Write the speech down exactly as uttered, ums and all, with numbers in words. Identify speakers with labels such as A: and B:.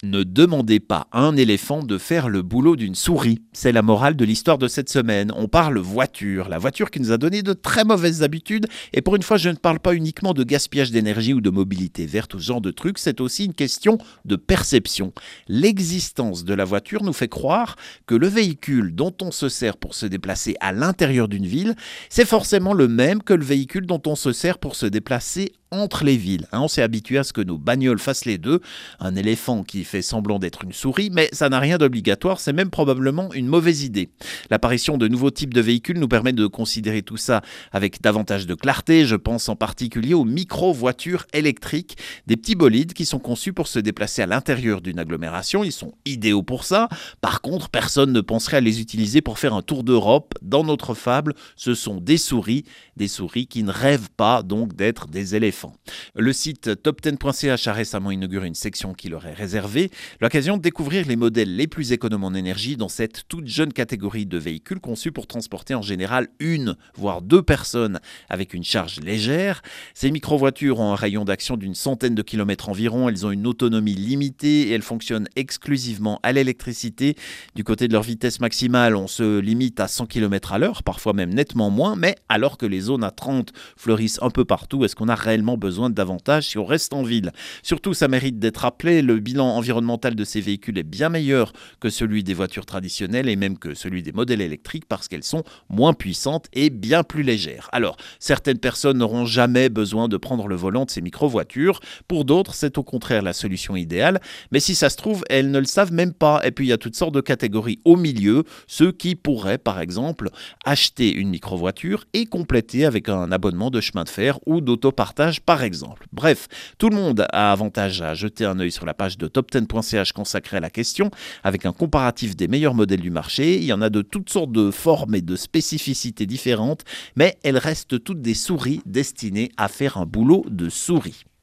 A: Ne demandez pas à un éléphant de faire le boulot d'une souris. C'est la morale de l'histoire de cette semaine. On parle voiture, la voiture qui nous a donné de très mauvaises habitudes. Et pour une fois, je ne parle pas uniquement de gaspillage d'énergie ou de mobilité verte ou ce genre de trucs, c'est aussi une question de perception. L'existence de la voiture nous fait croire que le véhicule dont on se sert pour se déplacer à l'intérieur d'une ville, c'est forcément le même que le véhicule dont on se sert pour se déplacer entre les villes. On s'est habitué à ce que nos bagnoles fassent les deux. Un éléphant qui fait semblant d'être une souris, mais ça n'a rien d'obligatoire, c'est même probablement une mauvaise idée. L'apparition de nouveaux types de véhicules nous permet de considérer tout ça avec davantage de clarté. Je pense en particulier aux micro-voitures électriques, des petits bolides qui sont conçus pour se déplacer à l'intérieur d'une agglomération. Ils sont idéaux pour ça. Par contre, personne ne penserait à les utiliser pour faire un tour d'Europe. Dans notre fable, ce sont des souris, des souris qui ne rêvent pas donc d'être des éléphants. Le site top dix point c h a récemment inauguré une section qui leur est réservée, l'occasion de découvrir les modèles les plus économes en énergie dans cette toute jeune catégorie de véhicules conçus pour transporter en général une, voire deux personnes avec une charge légère. Ces micro-voitures ont un rayon d'action d'une centaine de kilomètres environ, elles ont une autonomie limitée et elles fonctionnent exclusivement à l'électricité. Du côté de leur vitesse maximale, on se limite à cent kilomètres à l'heure, parfois même nettement moins, mais alors que les zones à trente fleurissent un peu partout, est-ce qu'on a réellement besoin de davantage si on reste en ville? Surtout, ça mérite d'être rappelé, le bilan environnemental de ces véhicules est bien meilleur que celui des voitures traditionnelles et même que celui des modèles électriques parce qu'elles sont moins puissantes et bien plus légères. Alors, certaines personnes n'auront jamais besoin de prendre le volant de ces micro-voitures. Pour d'autres, c'est au contraire la solution idéale. Mais si ça se trouve, elles ne le savent même pas. Et puis, il y a toutes sortes de catégories au milieu. Ceux qui pourraient, par exemple, acheter une micro-voiture et compléter avec un abonnement de chemin de fer ou d'autopartage, par exemple. Bref, tout le monde a avantage à jeter un œil sur la page de top dix point c h consacrée à la question, avec un comparatif des meilleurs modèles du marché. Il y en a de toutes sortes de formes et de spécificités différentes, mais elles restent toutes des souris destinées à faire un boulot de souris.